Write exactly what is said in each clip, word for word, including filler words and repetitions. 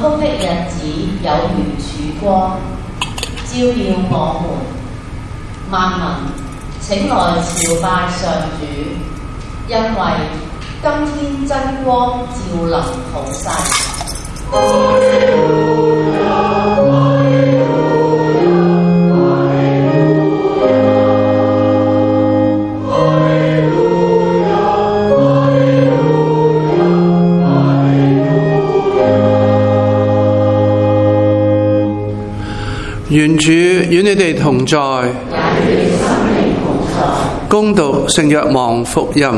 福的日子有如曙光，照耀我們。萬民，請來朝拜上主，因為今天真光照臨普世。 願主與你哋同在， 也與心靈同在。 恭讀聖若望福音。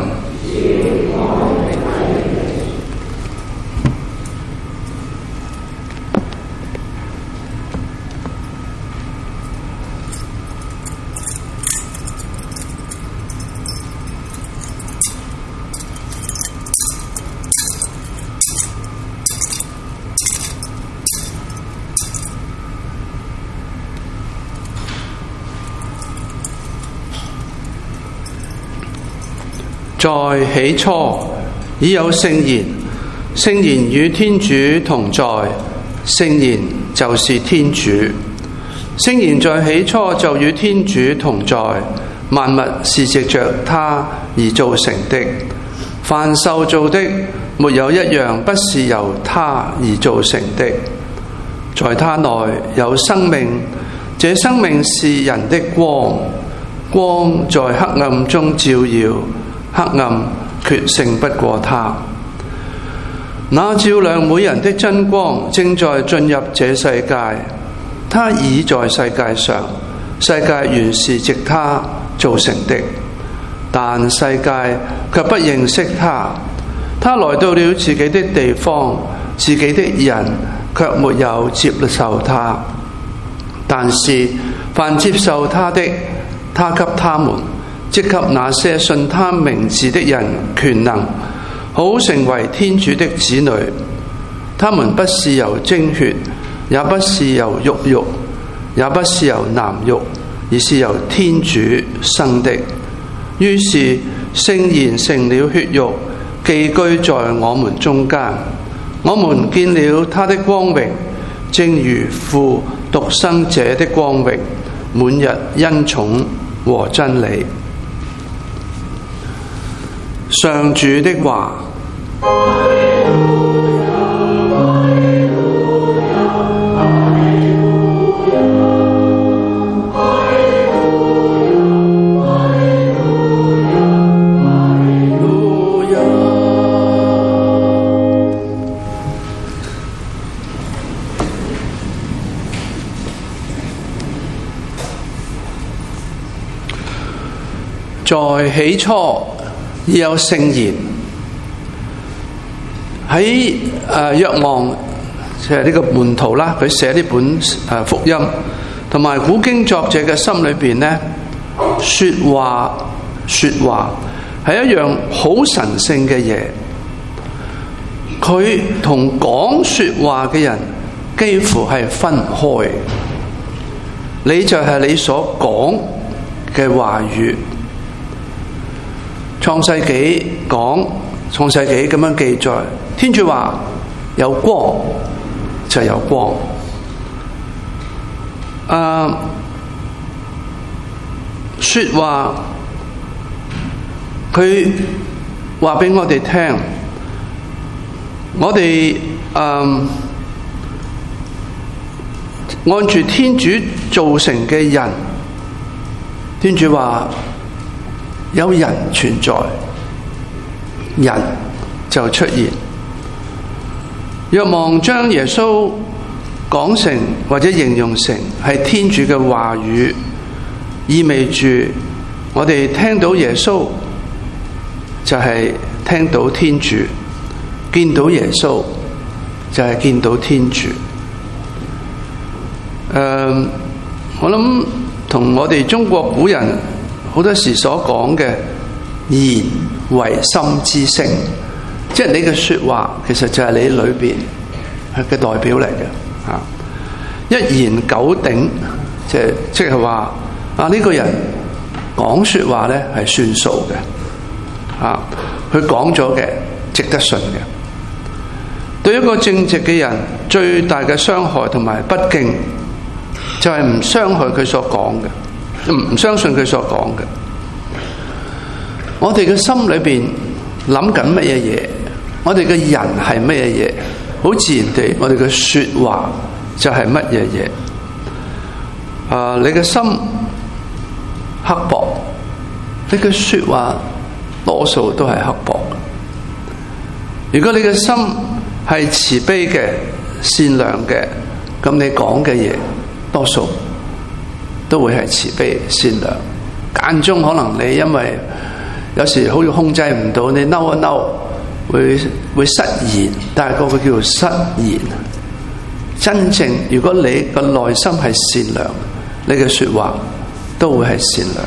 在起初已有聖言，聖言與天主同在，聖言就是天主。聖言在起初就與天主同在，萬物是藉着他而造成的，凡受造的沒有一樣不是由他而造成的。在他內有生命，這生命是人的光，光在黑暗中照耀，黑暗決勝不過他。那照亮每人的真光正在進入這世界，他已在世界上，世界原是藉他造成的，但世界卻不認識他。他來到了自己的地方，自己的人卻沒有接受他。但是凡接受他的，他給他們，即給那些信他名字的人權能，好成為天主的子女。他們不是由精血，也不是由肉慾，也不是由男慾，而是由天主生的。於是聖言成了血肉，寄居在我們中間。我們見了他的光榮，正如父獨生者的光榮，滿溢恩寵和真理。上主的話。在起初已有聖言。喺誒若望即係呢個門徒啦，佢寫呢本誒福音，同埋古經作者嘅心裏邊呢，說話說話係一樣好神聖嘅嘢。佢同講說話嘅人幾乎係分唔開。你就係你所講嘅話語。創世紀講，創世紀咁樣記載，天主話有光就有光。啊，說話佢話俾我哋聽，我哋嗯按住天主造成嘅人，天主話有人存在，人就出現。若望將耶穌講成或者形容成係天主嘅話語，意味住我哋聽到耶穌就係聽到天主，見到耶穌就係見到天主。誒、呃，我諗同我哋中國古人好多時所講嘅言為心之聲，即係你嘅說話其實就係你裏邊嘅代表嚟嘅吓。一言九鼎，即係即係話啊呢個人講說話咧係算數嘅，啊佢講咗嘅值得信嘅。 對一個正直嘅人最大嘅傷害同埋不敬，就係唔傷害佢所講嘅，唔唔相信佢所講嘅。我哋嘅心裏邊諗緊乜嘢嘢，我哋嘅人係乜嘢嘢，好自然地，我哋嘅說話就係乜嘢嘢。啊，你嘅心刻薄，你嘅說話多數都係刻薄。如果你嘅心係慈悲嘅、善良嘅，咁你講嘅嘢多數都會係慈悲善良。間中可能你因為有時好似控制唔到，你嬲一嬲會會失言，但係嗰個叫做失言。真正如果你個內心係善良，你嘅說話都會係善良。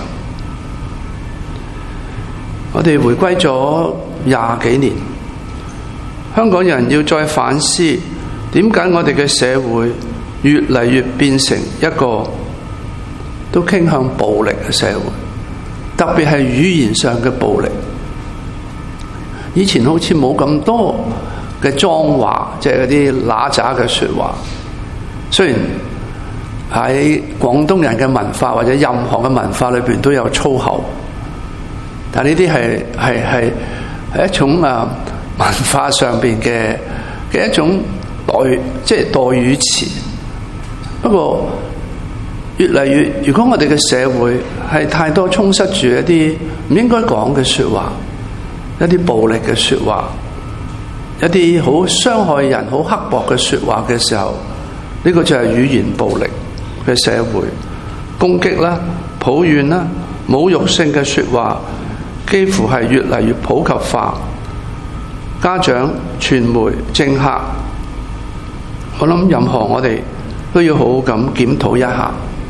我哋回歸咗廿幾年，香港人要再反思，點解我哋嘅社會越嚟越變成一個都傾向暴力嘅社會，特別係語言上嘅暴力。以前好似冇咁多嘅髒話，即係嗰啲揦渣嘅說話。雖然喺廣東人嘅文化或者任何嘅文化裏邊都有粗口，但呢啲係係係係一種啊文化上邊嘅嘅一種代即係代語詞。不過越嚟越，如果我哋嘅社會係太多充塞住一啲唔應該講嘅說話，一啲暴力嘅說話，一啲好傷害人、好刻薄嘅說話嘅時候，呢個就係語言暴力嘅社會。攻擊啦、抱怨啦、侮辱性嘅說話幾乎係越嚟越普及化。家長、傳媒、政客，我諗任何我哋都要好好咁檢討一下。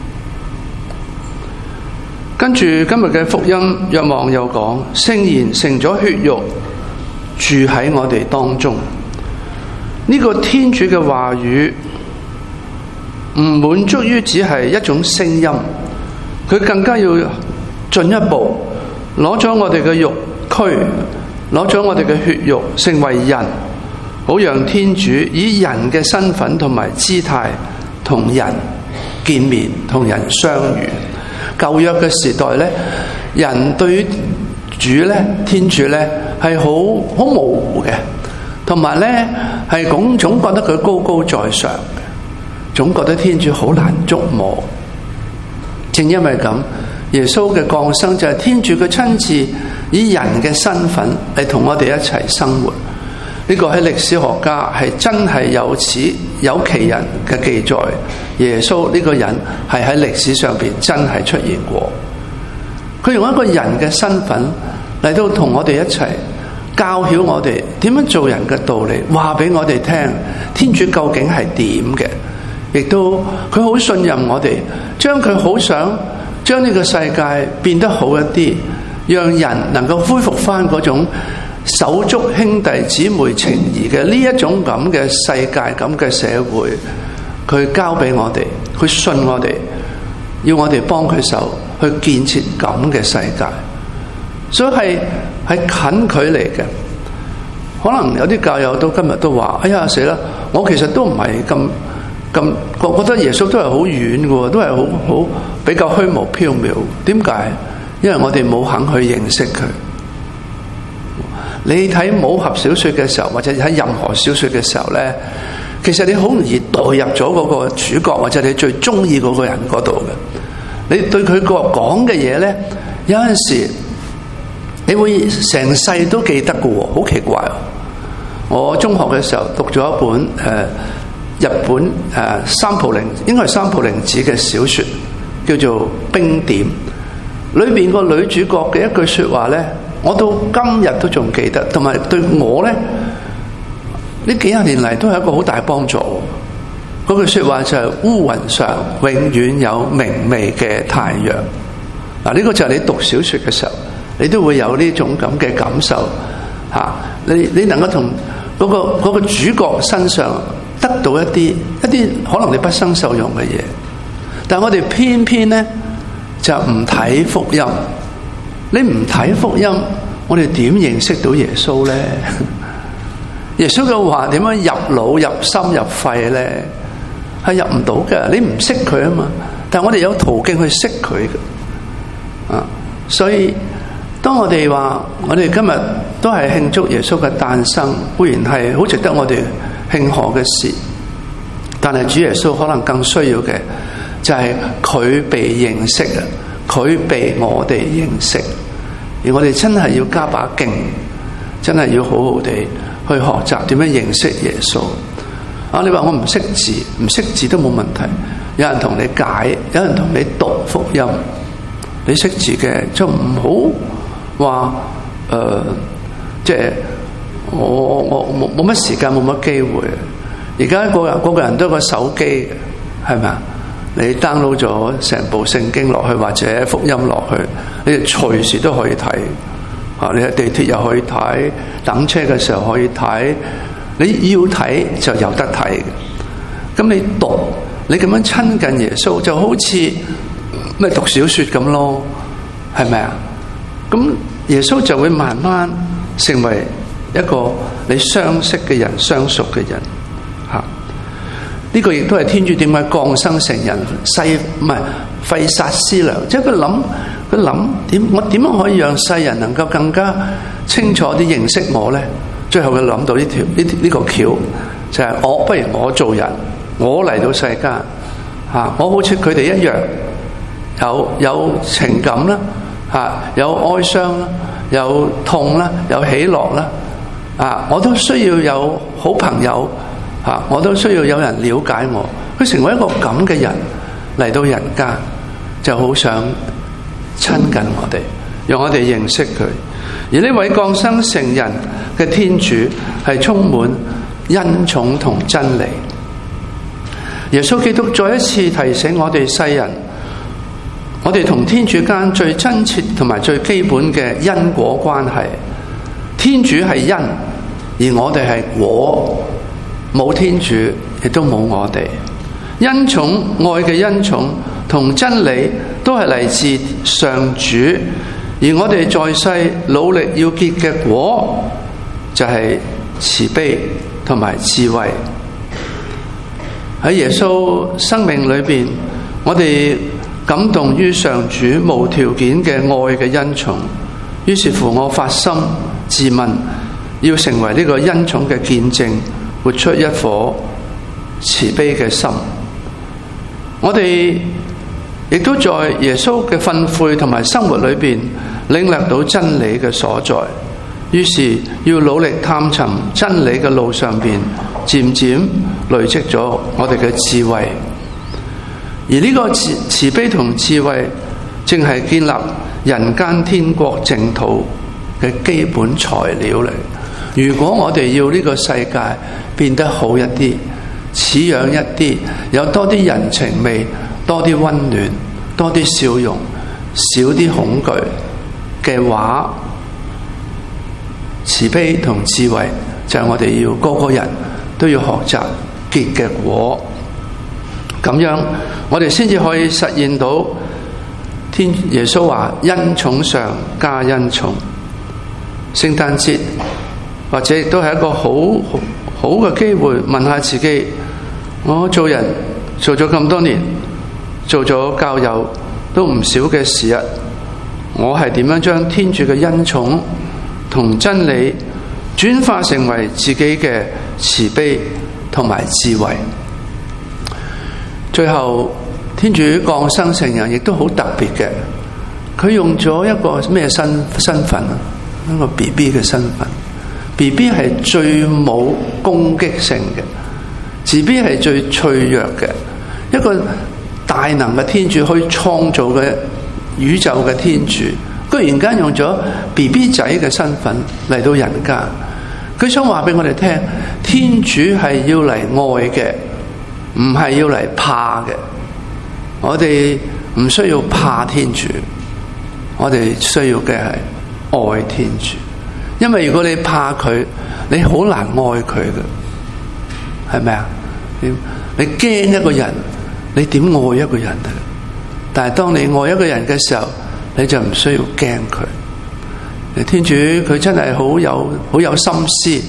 跟住今日嘅福音，若望又講，聖言成咗血肉，住喺我哋當中。呢、這個天主嘅話語唔滿足於只係一種聲音，佢更加要進一步攞咗我哋嘅肉軀，攞咗我哋嘅血肉，成為人，好讓天主以人嘅身份同埋姿態同人見面，同人相遇。舊約嘅時代咧，人對於主咧、天主咧係好好模糊嘅，同埋咧係總總覺得佢高高在上嘅，總覺得天主好難捉摸。正因為咁，耶穌嘅降生就係天主佢親自以人嘅身份嚟同我哋一齊生活。呢個喺歷史學家係真係有此有其人嘅記載，耶穌呢個人係喺歷史上邊真係出現過。佢用一個人嘅身份嚟到同我哋一齊教曉我哋點樣做人嘅道理，話俾我哋聽天主究竟係點嘅，亦都佢好信任我哋，將佢好想將呢個世界變得好一啲，讓人能夠恢復翻嗰種手足兄弟姊妹情誼嘅呢一種咁嘅世界，咁嘅社會，佢交俾我哋，佢信我哋，要我哋幫佢手去建設咁嘅世界。所以係係近距離嘅。可能有啲教友到今日都話：哎呀死啦！我其實都唔係咁咁，我覺得耶穌都係好遠嘅，都係好好比較虛無縹緲。點解？因為我哋冇肯去認識佢。你睇武俠小說嘅時候，或者睇任何小說嘅時候咧，其實你好容易代入咗嗰個主角，或者你最中意嗰個人嗰度嘅。你對佢個講嘅嘢咧，有陣時你會成世都記得嘅，好奇怪。我中學嘅時候讀咗一本誒、呃、日本誒、呃、三浦綾，應該係三浦綾子嘅小說，叫做《冰點》。裏邊個女主角嘅一句說話咧，我到今日都仲記得，同埋對我咧呢幾廿年嚟都係一個好大幫助。嗰句說話就係烏雲上永遠有明媚嘅太陽。嗱，呢個就係你讀小說嘅時候，你都會有呢種咁嘅感受吓。你你能夠同嗰個嗰個主角身上得到一啲一啲可能你不生受用嘅嘢，但係我哋偏偏咧就唔睇福音。你唔睇福音，我哋點認識到耶穌咧？ 耶穌嘅話點樣入腦、入心、入肺咧？係入唔到嘅，你唔識佢啊嘛。但係我哋有途徑去識佢嘅啊，所以當我哋話我哋今日都係慶祝耶穌嘅誕生，固然係好值得我哋慶賀嘅事，但係主耶穌可能更需要嘅就係佢被認識啊，佢被我哋認識，而我哋真係要加把勁，真係要好好地去學習點樣認識耶穌啊！你話我唔識字，唔識字都冇問題，有人同你解，有人同你讀福音，你識字嘅就唔好話誒，即係我我冇冇乜時間，冇乜機會。而家個人個個人都有個手機嘅，係咪啊？你 download 咗成部聖經落去，或者福音落去，你哋隨時都可以睇。啊，你喺地鐵又可以睇，等車嘅時候可以睇，你要睇就有得睇嘅。咁你讀，你咁樣親近耶穌，就好似咩讀小說咁咯，係咪啊？咁耶穌就會慢慢成為一個你相識嘅人、相熟嘅人。吓，呢個亦都係天主點解降生成人，細唔係費煞思量，即係佢諗。佢諗點？我點樣可以讓世人能夠更加清楚啲認識我咧？最後佢諗到呢條呢呢個橋，就係、是、我不如我做人，我嚟到世間嚇，我好似佢哋一樣，有有情感啦嚇，有哀傷啦，有痛啦，有喜樂啦啊！我都需要有好朋友嚇，我都需要有人了解我。佢成為一個咁嘅人嚟到人間，就好想親近我哋，讓我哋認識佢。而呢位降生成人嘅天主係充滿恩寵同真理。耶穌基督再一次提醒我哋世人，我哋同天主間最真切同埋最基本嘅因果關係。天主係因，而我哋係果，冇天主亦都冇我哋。恩寵，愛嘅恩寵同真理都係嚟自上主，而我哋在世努力要結嘅果就係慈悲同埋智慧。喺耶穌生命裏邊，我哋感動於上主無條件嘅愛嘅恩寵，於是乎我發心自問，要成為呢個恩寵嘅見證，活出一顆慈悲嘅心。我哋亦都在耶穌嘅訓誨同埋生活裏邊領略到真理嘅所在，於是要努力探尋真理嘅路上邊，漸漸累積咗我哋嘅智慧。而呢個慈慈悲同智慧，正係建立人間天國淨土嘅基本材料嚟。如果我哋要呢個世界變得好一啲，似樣一啲，有多啲人情味，多啲溫暖，多啲笑容，少啲恐懼嘅話，慈悲同智慧就係我哋要個個人都要學習結嘅果。咁樣我哋先至可以實現到天耶穌話恩寵上加恩寵。聖誕節或者亦都係一個好好嘅機會，問下自己，我做人做咗咁多年，做咗教友都唔少嘅時日，我係點樣將天主嘅恩寵同真理轉化成為自己嘅慈悲同埋智慧？最後天主降生成人亦都好特別嘅，佢用咗一個咩身身份啊？一個 B B 嘅身份。B B 係最冇攻擊性嘅，B B 係最脆弱嘅，一個大能嘅天主，可以創造嘅宇宙嘅天主，居然間用咗 B B 仔嘅身份嚟到人間。佢想話俾我哋聽，天主係要嚟愛嘅，唔係要嚟怕嘅。我哋唔需要怕天主，我哋需要嘅係愛天主。因為如果你怕佢，你好難愛佢嘅，係咪啊？你你驚一個人，你點愛一個人啊？但係當你愛一個人嘅時候，你就唔需要驚佢。天主佢真係好有好有心思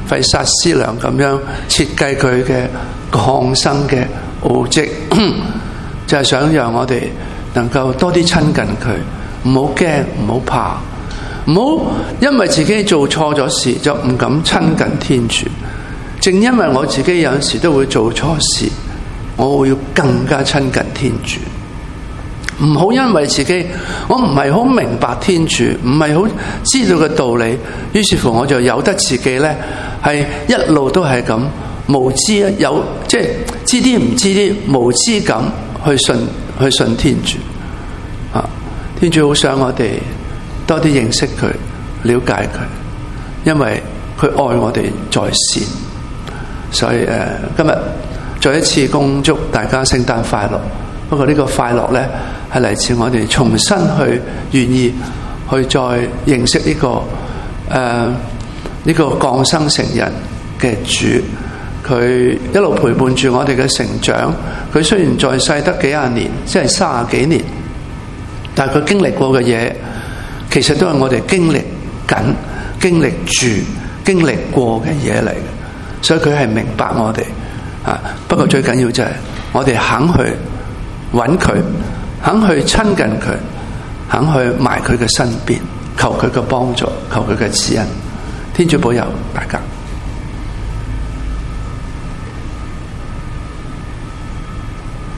費煞思量咁樣設計佢嘅降生嘅奧蹟，就係想讓我哋能夠多啲親近佢，唔好驚，唔好怕，唔好因為自己做錯咗事就唔敢親近天主。正因為我自己有陣時都會做錯事，我會要更加親近天主。唔好因為自己我唔係好明白天主，唔係好知道嘅道理，於是乎我就由得自己呢係一路都係咁無知啊，有即係知啲唔知啲，無知咁去信去信天主啊！天主好想我哋多啲認識佢，了解佢，因為佢愛我哋在先。所以誒、呃，今日再一次恭祝大家聖誕快樂。不過呢個快樂呢，係嚟自我哋重新去願意去再認識呢、這個誒呢、呃這個降生成人嘅主。佢一路陪伴住我哋嘅成長。佢雖然在世得幾廿年，即係三十幾年，但係佢經歷過嘅嘢，其實都係我哋經歷緊、經歷住、經歷過嘅嘢嚟嘅。所以佢係明白我哋啊。不過最緊要就係我哋肯去揾佢，肯去親近佢，肯去埋佢嘅身邊，求佢嘅幫助，求佢嘅指引。天主保佑大家。